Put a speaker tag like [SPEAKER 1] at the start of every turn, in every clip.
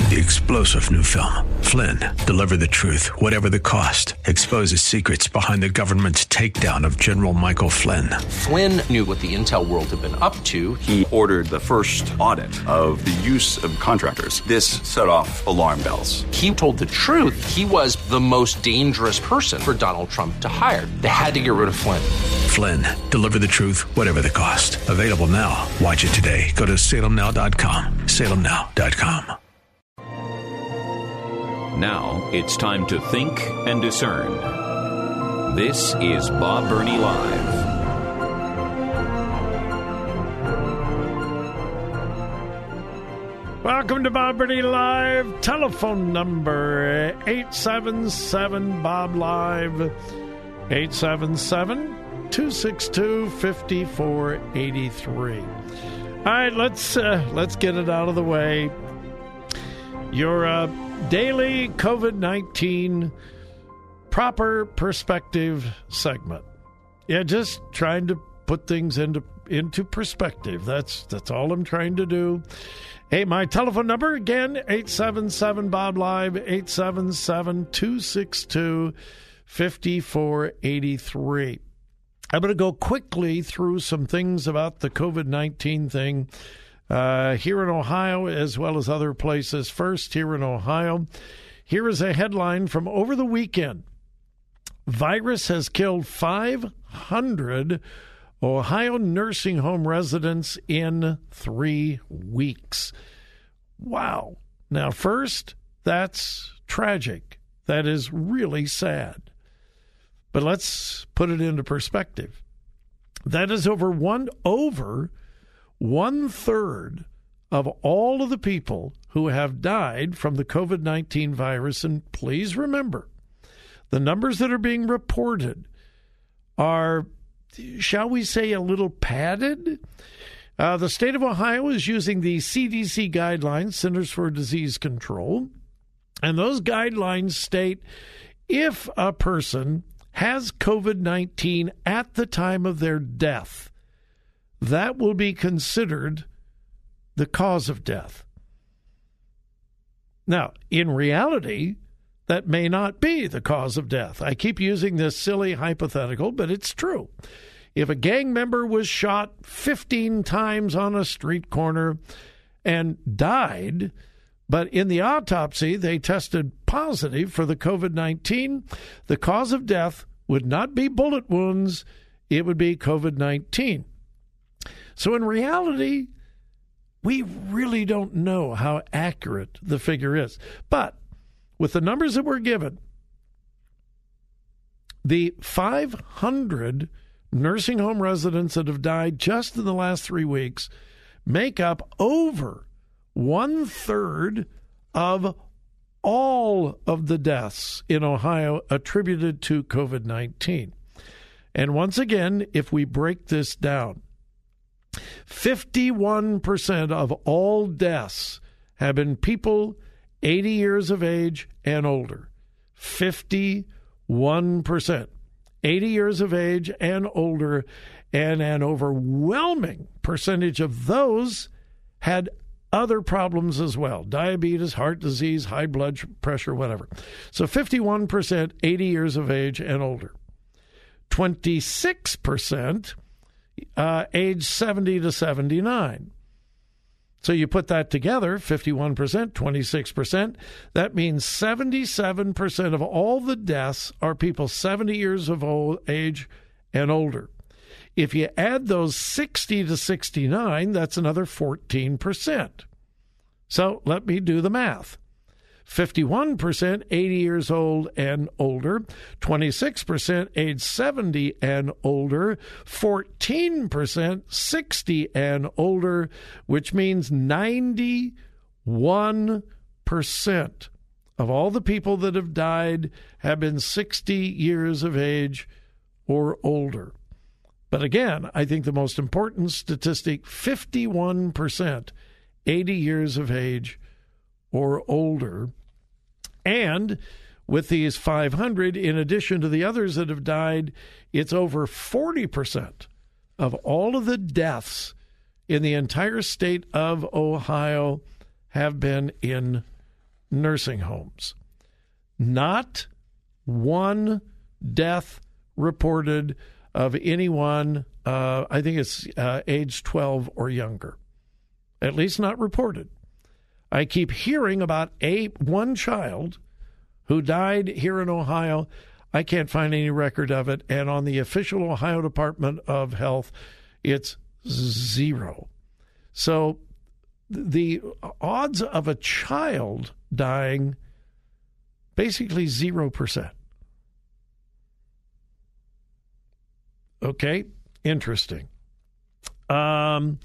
[SPEAKER 1] The explosive new film, Flynn, deliver the truth, whatever the cost, exposes secrets behind the government's takedown of General Michael Flynn.
[SPEAKER 2] Flynn knew what the intel world had been up to.
[SPEAKER 3] He ordered the first audit of the use of contractors. This set off alarm bells.
[SPEAKER 2] He told the truth. He was the most dangerous person for Donald Trump to hire. They had to get rid of Flynn.
[SPEAKER 1] Flynn, deliver the truth, whatever the cost. Available now. Watch it today. Go to salemnow.com. salemnow.com.
[SPEAKER 4] Now it's time to think and discern. This is Bob Burney Live.
[SPEAKER 5] Welcome to Bob Burney Live. Telephone number 877-BOB-LIVE, 877-262-5483. All right, let's get it out of the way. Your daily COVID-19 proper perspective segment. Yeah, just trying to put things into perspective. That's all I'm trying to do. Hey, my telephone number again, 877-BOB-LIVE, 877-262-5483. I'm going to go quickly through some things about the COVID-19 thing here in Ohio as well as other places. First, here in Ohio, here is a headline from over the weekend. Virus has killed 500 Ohio nursing home residents in 3 weeks. Wow. Now, first, that's tragic. That is really sad. But let's put it into perspective. That is over one-third of all of the people who have died from the COVID-19 virus. And please remember, the numbers that are being reported are, shall we say, a little padded. The state of Ohio is using the CDC guidelines, Centers for Disease Control, and those guidelines state if a person has COVID-19 at the time of their death, that will be considered the cause of death. Now, in reality, that may not be the cause of death. I keep using this silly hypothetical, but it's true. If a gang member was shot 15 times on a street corner and died, but in the autopsy they tested positive for the COVID-19, the cause of death would not be bullet wounds, it would be COVID-19. So in reality, we really don't know how accurate the figure is. But with the numbers that we're given, the 500 nursing home residents that have died just in the last 3 weeks make up over one-third of all of the deaths in Ohio attributed to COVID-19. And once again, if we break this down, 51% of all deaths have been people 80 years of age and older. 51%. 80 years of age and older, and an overwhelming percentage of those had other problems as well. Diabetes, heart disease, high blood pressure, whatever. So 51%, 80 years of age and older. 26%, age 70 to 79. So you put that together, 51%, 26%, that means 77% of all the deaths are people 70 years of age and older. If you add those 60 to 69, that's another 14%. So let me do the math. 51% 80 years old and older, 26% age 70 and older, 14% 60 and older, which means 91% of all the people that have died have been 60 years of age or older. But again, I think the most important statistic, 51% 80 years of age or older. And with these 500, in addition to the others that have died, it's over 40% of all of the deaths in the entire state of Ohio have been in nursing homes. Not one death reported of anyone, I think it's age 12 or younger. At least not reported. I keep hearing about one child who died here in Ohio. I can't find any record of it. And on the official Ohio Department of Health, it's 0. So the odds of a child dying, basically 0%. Okay, interesting. Okay,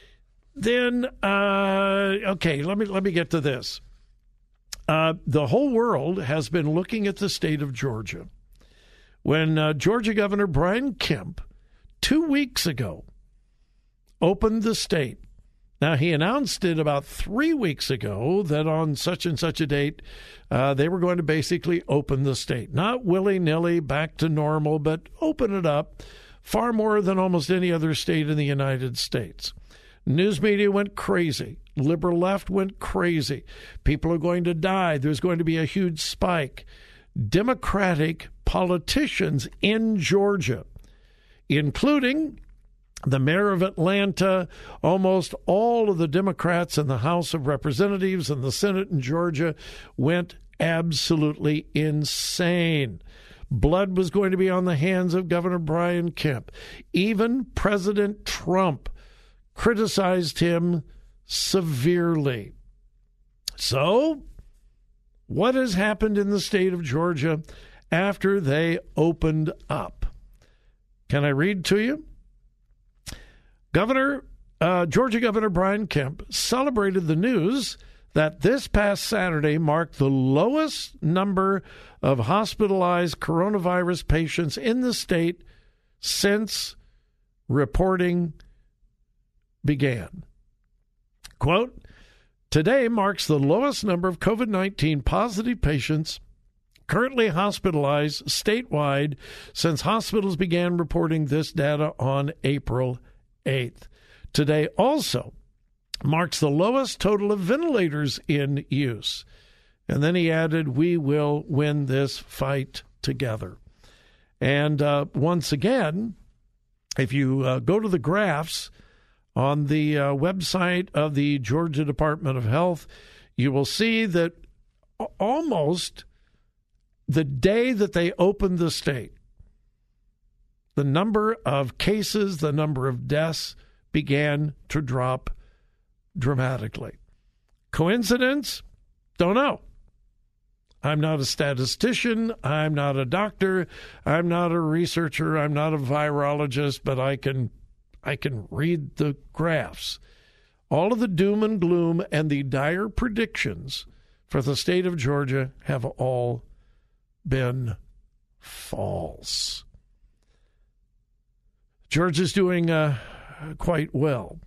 [SPEAKER 5] let me get to this. The whole world has been looking at the state of Georgia. When Georgia Governor Brian Kemp, 2 weeks ago, opened the state. Now, he announced it about 3 weeks ago that on such and such a date, they were going to basically open the state. Not willy-nilly, back to normal, but open it up far more than almost any other state in the United States. News media went crazy. Liberal left went crazy. People are going to die. There's going to be a huge spike. Democratic politicians in Georgia, including the mayor of Atlanta, almost all of the Democrats in the House of Representatives and the Senate in Georgia went absolutely insane. Blood was going to be on the hands of Governor Brian Kemp. Even President Trump criticized him severely. So, what has happened in the state of Georgia after they opened up? Can I read to you? Georgia Governor Brian Kemp celebrated the news that this past Saturday marked the lowest number of hospitalized coronavirus patients in the state since reporting began. Quote, today marks the lowest number of COVID-19 positive patients currently hospitalized statewide since hospitals began reporting this data on April 8th. Today also marks the lowest total of ventilators in use. And then he added, we will win this fight together. And once again, if you go to the graphs on the website of the Georgia Department of Health, you will see that almost the day that they opened the state, the number of cases, the number of deaths began to drop dramatically. Coincidence? Don't know. I'm not a statistician. I'm not a doctor. I'm not a researcher. I'm not a virologist, but I can read the graphs. All of the doom and gloom and the dire predictions for the state of Georgia have all been false. Georgia's doing quite well.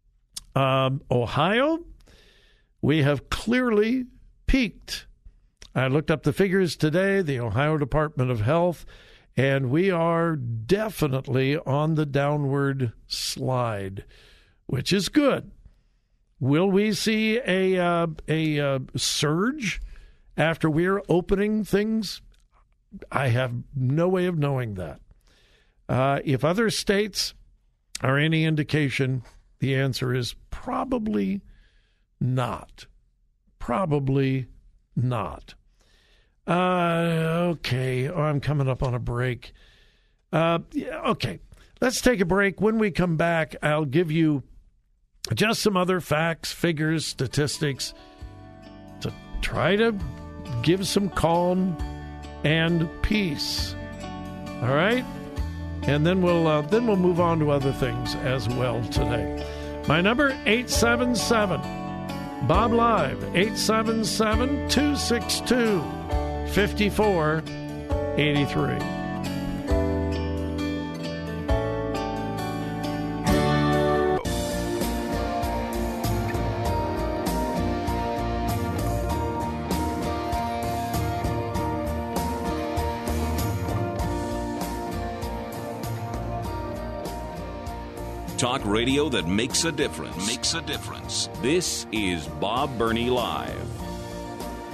[SPEAKER 5] Ohio, we have clearly peaked. I looked up the figures today, the Ohio Department of Health, and we are definitely on the downward slide, which is good. Will we see a surge after we're opening things? I have no way of knowing that. If other states are any indication, the answer is probably not. Probably not. Okay. Oh, I'm coming up on a break. Okay. Let's take a break. When we come back, I'll give you just some other facts, figures, statistics to try to give some calm and peace. All right? And then we'll move on to other things as well today. My number, 877 Bob Live, 877-262-5483.
[SPEAKER 4] Talk radio that makes a difference. This is Bob Burney Live.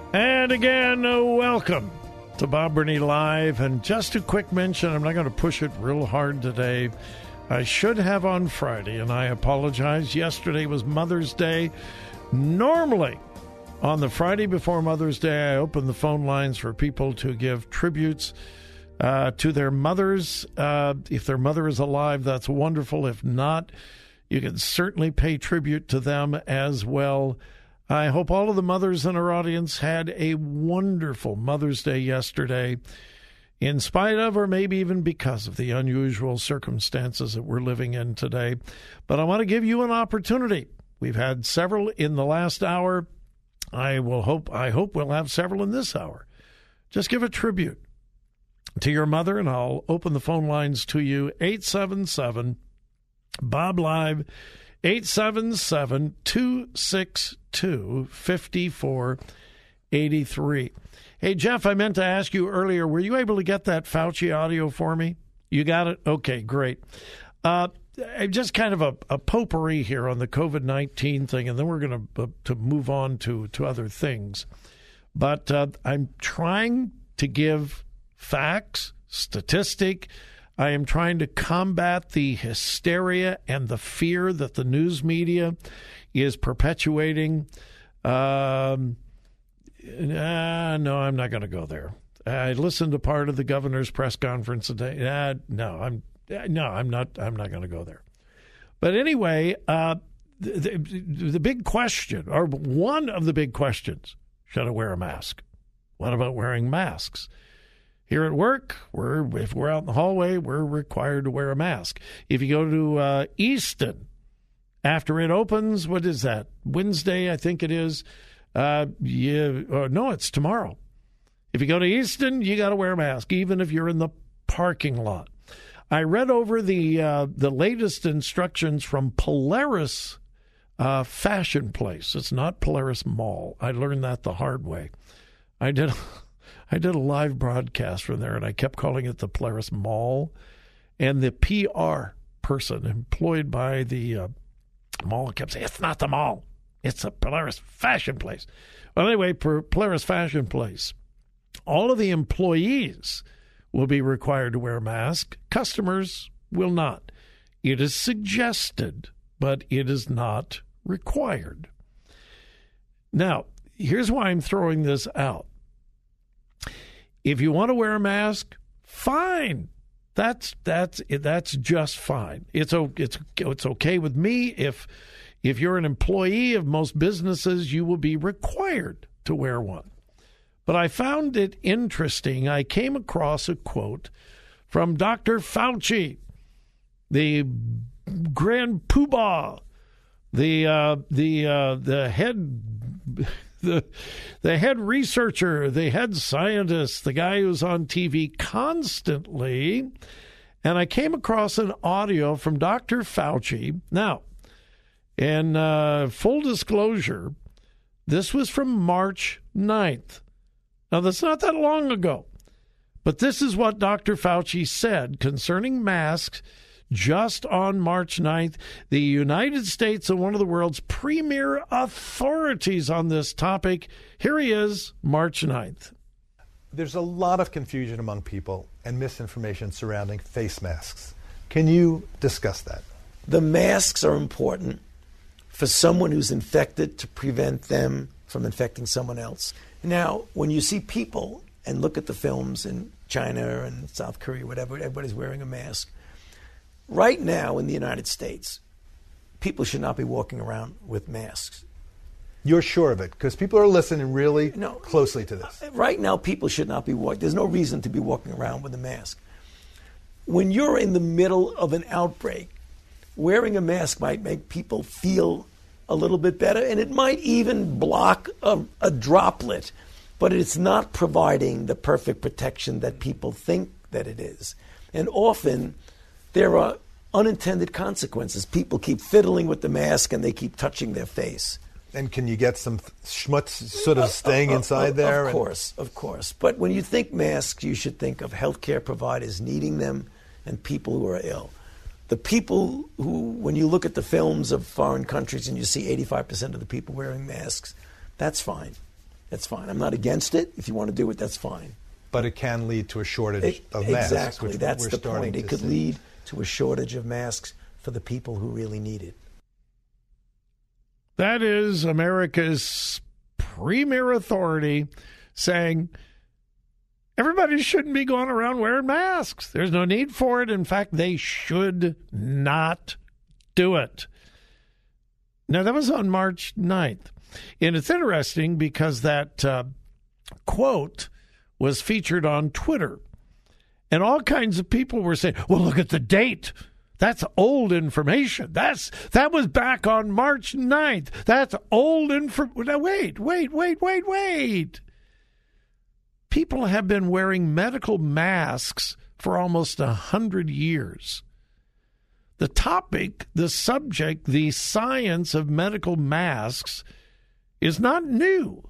[SPEAKER 5] And again, welcome to Bob Burney Live. And just a quick mention, I'm not going to push it real hard today. I should have on Friday, and I apologize. Yesterday was Mother's Day. Normally, on the Friday before Mother's Day, I open the phone lines for people to give tributes to their mothers. If their mother is alive, that's wonderful. If not, you can certainly pay tribute to them as well. I hope all of the mothers in our audience had a wonderful Mother's Day yesterday, in spite of or maybe even because of the unusual circumstances that we're living in today. But I want to give you an opportunity. We've had several in the last hour. I hope we'll have several in this hour. Just give a tribute to your mother, and I'll open the phone lines to you. 877-BOB-LIVE, 877-262-5483. Hey, Jeff, I meant to ask you earlier, were you able to get that Fauci audio for me? You got it? Okay, great. Just kind of a potpourri here on the COVID-19 thing, and then we're going to move on to other things. But I'm trying to give facts, statistic. I am trying to combat the hysteria and the fear that the news media is perpetuating. No, I'm not going to go there. I listened to part of the governor's press conference today. No, I'm not going to go there. But anyway, the big question, or one of the big questions, should I wear a mask? What about wearing masks? Here at work, if we're out in the hallway, we're required to wear a mask. If you go to Easton, after it opens, what is that? Wednesday, I think it is. No, it's tomorrow. If you go to Easton, you got to wear a mask, even if you're in the parking lot. I read over the latest instructions from Polaris Fashion Place. It's not Polaris Mall. I learned that the hard way. I did a live broadcast from there, and I kept calling it the Polaris Mall. And the PR person employed by the mall kept saying, it's not the mall. It's a Polaris Fashion Place. Well, anyway, Polaris Fashion Place, all of the employees will be required to wear a mask. Customers will not. It is suggested, but it is not required. Now, here's why I'm throwing this out. If you want to wear a mask, fine. That's just fine. It's okay with me. If you're an employee of most businesses, you will be required to wear one. But I found it interesting. I came across a quote from Dr. Fauci, the grand poobah, the head researcher, the head scientist, the guy who's on TV constantly. And I came across an audio from Dr. Fauci. Now, in full disclosure, this was from March 9th. Now, that's not that long ago. But this is what Dr. Fauci said concerning masks just on March 9th. The United States and one of the world's premier authorities on this topic. Here he is, March 9th.
[SPEAKER 6] There's a lot of confusion among people and misinformation surrounding face masks. Can you discuss that?
[SPEAKER 7] The masks are important for someone who's infected to prevent them from infecting someone else. Now, when you see people and look at the films in China and South Korea, whatever, everybody's wearing a mask. Right now in the United States, people should not be walking around with masks.
[SPEAKER 6] You're sure of it? Because people are listening really closely to this.
[SPEAKER 7] Right now, people should not be walking. There's no reason to be walking around with a mask. When you're in the middle of an outbreak, wearing a mask might make people feel a little bit better, and it might even block a droplet, but it's not providing the perfect protection that people think that it is. And often there are unintended consequences. People keep fiddling with the mask and they keep touching their face.
[SPEAKER 6] And can you get some schmutz sort of staying inside there?
[SPEAKER 7] Of course. But when you think masks, you should think of healthcare providers needing them and people who are ill. The people who, when you look at the films of foreign countries and you see 85% of the people wearing masks, that's fine. that's fine. I'm not against it. If you want to do it, that's fine.
[SPEAKER 6] But it can lead to a shortage of masks.
[SPEAKER 7] Exactly.
[SPEAKER 6] Which
[SPEAKER 7] That's
[SPEAKER 6] we're
[SPEAKER 7] the
[SPEAKER 6] starting
[SPEAKER 7] point. It
[SPEAKER 6] to
[SPEAKER 7] could
[SPEAKER 6] see.
[SPEAKER 7] lead to a shortage of masks for the people who really need it.
[SPEAKER 5] That is America's premier authority saying everybody shouldn't be going around wearing masks. There's no need for it. In fact, they should not do it. Now, that was on March 9th. And it's interesting because that quote was featured on Twitter. And all kinds of people were saying, well, look at the date. That's old information. That was back on March 9th. That's old information. Now, wait. People have been wearing medical masks for almost 100 years. The topic, the subject, the science of medical masks is not new.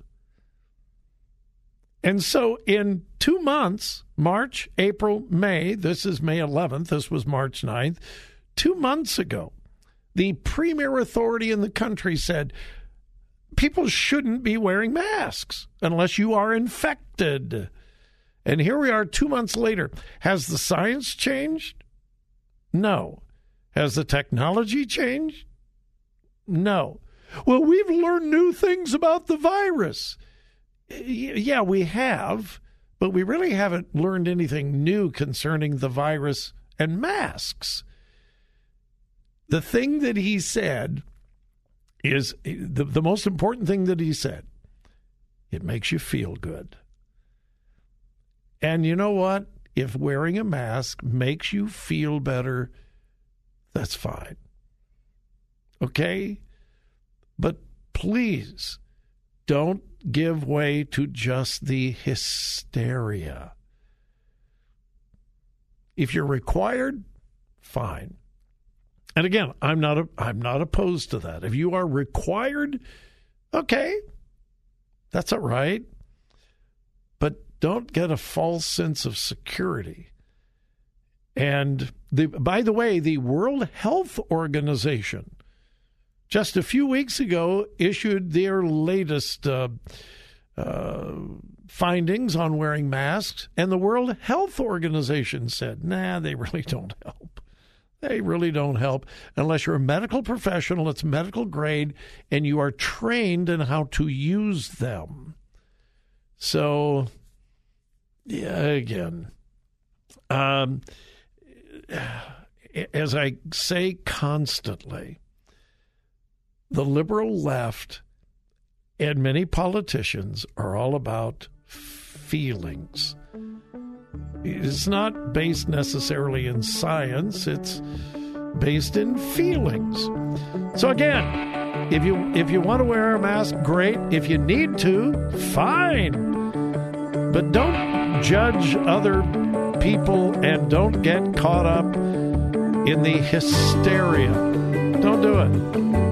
[SPEAKER 5] And so in 2 months, March, April, May, this is May 11th, this was March 9th, 2 months ago, the premier authority in the country said people shouldn't be wearing masks unless you are infected. And here we are 2 months later. Has the science changed? No. Has the technology changed? No. Well, we've learned new things about the virus. Yeah, we have, but we really haven't learned anything new concerning the virus and masks. The thing that he said is the most important thing that he said. It makes you feel good. And you know what? If wearing a mask makes you feel better, that's fine. Okay? But please don't give way to just the hysteria. If you're required, fine. And again, I'm not opposed to that. If you are required, okay, that's all right. But don't get a false sense of security. And by the way, the World Health Organization just a few weeks ago issued their latest findings on wearing masks, and the World Health Organization said, nah, they really don't help. They really don't help unless you're a medical professional, it's medical grade, and you are trained in how to use them. So, yeah, again, as I say constantly, the liberal left and many politicians are all about feelings. It's not based necessarily in science. It's based in feelings. So again, if you want to wear a mask, great. If you need to, fine. But don't judge other people and don't get caught up in the hysteria. Don't do it.